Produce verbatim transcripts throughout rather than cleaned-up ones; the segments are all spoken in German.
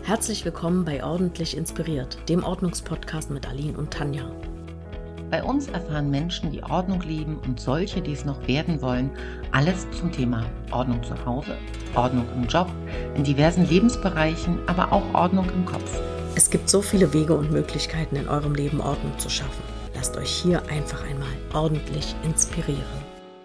Herzlich willkommen bei Ordentlich Inspiriert, dem Ordnungspodcast mit Aline und Tanja. Bei uns erfahren Menschen, die Ordnung lieben und solche, die es noch werden wollen, alles zum Thema Ordnung zu Hause, Ordnung im Job, in diversen Lebensbereichen, aber auch Ordnung im Kopf. Es gibt so viele Wege und Möglichkeiten, in eurem Leben Ordnung zu schaffen. Lasst euch hier einfach einmal ordentlich inspirieren.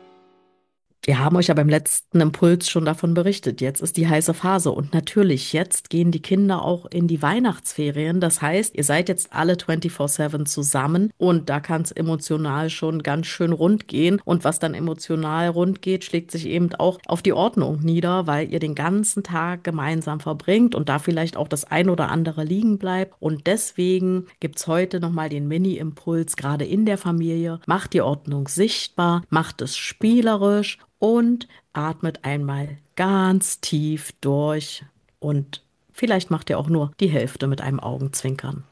Wir haben euch ja beim letzten Impuls schon davon berichtet. Jetzt ist die heiße Phase und natürlich, jetzt gehen die Kinder auch in die Weihnachtsferien. Das heißt, ihr seid jetzt alle vierundzwanzig sieben zusammen und da kann es emotional schon ganz schön rund gehen. Und was dann emotional rund geht, schlägt sich eben auch auf die Ordnung nieder, weil ihr den ganzen Tag gemeinsam verbringt und da vielleicht auch das ein oder andere liegen bleibt. Und deswegen gibt es heute nochmal den Mini-Impuls, gerade in der Familie. Macht die Ordnung sichtbar, macht es spielerisch und atmet einmal ganz tief durch und vielleicht macht ihr auch nur die Hälfte mit einem Augenzwinkern.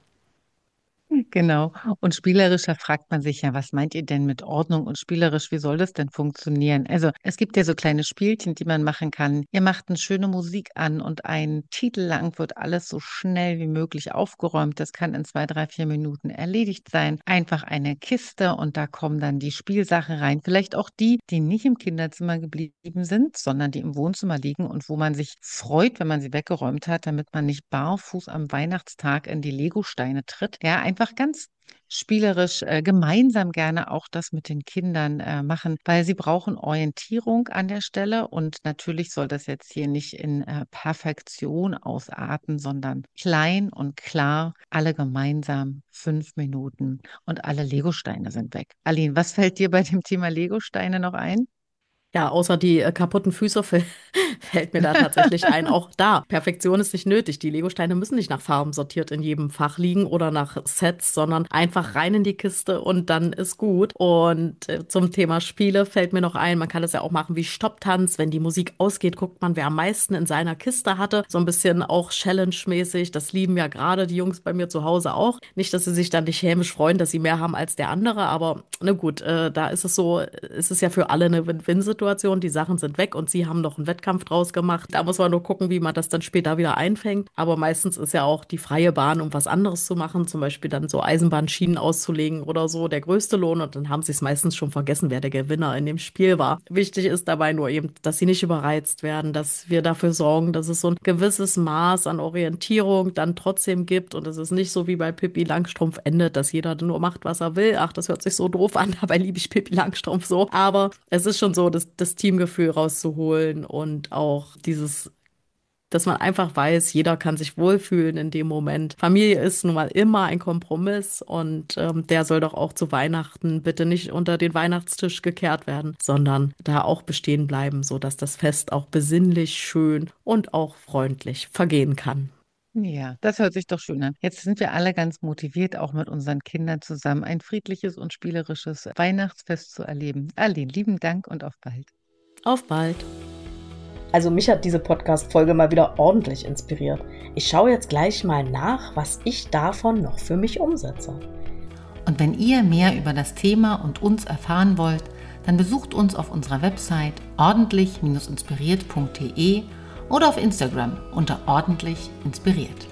Genau. Und spielerischer fragt man sich ja, was meint ihr denn mit Ordnung und spielerisch? Wie soll das denn funktionieren? Also es gibt ja so kleine Spielchen, die man machen kann. Ihr macht eine schöne Musik an und einen Titel lang wird alles so schnell wie möglich aufgeräumt. Das kann in zwei, drei, vier Minuten erledigt sein. Einfach eine Kiste und da kommen dann die Spielsachen rein. Vielleicht auch die, die nicht im Kinderzimmer geblieben sind, sondern die im Wohnzimmer liegen und wo man sich freut, wenn man sie weggeräumt hat, damit man nicht barfuß am Weihnachtstag in die Legosteine tritt. Ja, einfach ganz spielerisch äh, gemeinsam gerne auch das mit den Kindern äh, machen, weil sie brauchen Orientierung an der Stelle und natürlich soll das jetzt hier nicht in äh, Perfektion ausarten, sondern klein und klar, alle gemeinsam fünf Minuten und alle Legosteine sind weg. Aline, was fällt dir bei dem Thema Legosteine noch ein? Ja, außer die äh, kaputten Füße fäll- fällt mir da tatsächlich ein, auch da. Perfektion ist nicht nötig. Die Legosteine müssen nicht nach Farben sortiert in jedem Fach liegen oder nach Sets, sondern einfach rein in die Kiste und dann ist gut. Und äh, zum Thema Spiele fällt mir noch ein, man kann das ja auch machen wie Stopptanz. Wenn die Musik ausgeht, guckt man, wer am meisten in seiner Kiste hatte. So ein bisschen auch Challenge-mäßig. Das lieben ja gerade die Jungs bei mir zu Hause auch. Nicht, dass sie sich dann nicht hämisch freuen, dass sie mehr haben als der andere, aber na gut, äh, da ist es so, ist es ja für alle eine Win-Win-Situation. Die Sachen sind weg und sie haben noch einen Wettkampf draus gemacht. Da muss man nur gucken, wie man das dann später wieder einfängt. Aber meistens ist ja auch die freie Bahn, um was anderes zu machen, zum Beispiel dann so Eisenbahnschienen auszulegen oder so, der größte Lohn. Und dann haben sie es meistens schon vergessen, wer der Gewinner in dem Spiel war. Wichtig ist dabei nur eben, dass sie nicht überreizt werden, dass wir dafür sorgen, dass es so ein gewisses Maß an Orientierung dann trotzdem gibt und es ist nicht so wie bei Pippi Langstrumpf endet, dass jeder nur macht, was er will. Ach, das hört sich so doof an, dabei liebe ich Pippi Langstrumpf so. Aber es ist schon so, dass das Teamgefühl rauszuholen und auch dieses, dass man einfach weiß, jeder kann sich wohlfühlen in dem Moment. Familie ist nun mal immer ein Kompromiss und ähm, der soll doch auch zu Weihnachten bitte nicht unter den Weihnachtstisch gekehrt werden, sondern da auch bestehen bleiben, sodass das Fest auch besinnlich, schön und auch freundlich vergehen kann. Ja, das hört sich doch schön an. Jetzt sind wir alle ganz motiviert, auch mit unseren Kindern zusammen ein friedliches und spielerisches Weihnachtsfest zu erleben. Aline, lieben Dank und auf bald. Auf bald! Also mich hat diese Podcast-Folge mal wieder ordentlich inspiriert. Ich schaue jetzt gleich mal nach, was ich davon noch für mich umsetze. Und wenn ihr mehr über das Thema und uns erfahren wollt, dann besucht uns auf unserer Website ordentlich Bindestrich inspiriert punkt de oder auf Instagram unter ordentlich inspiriert.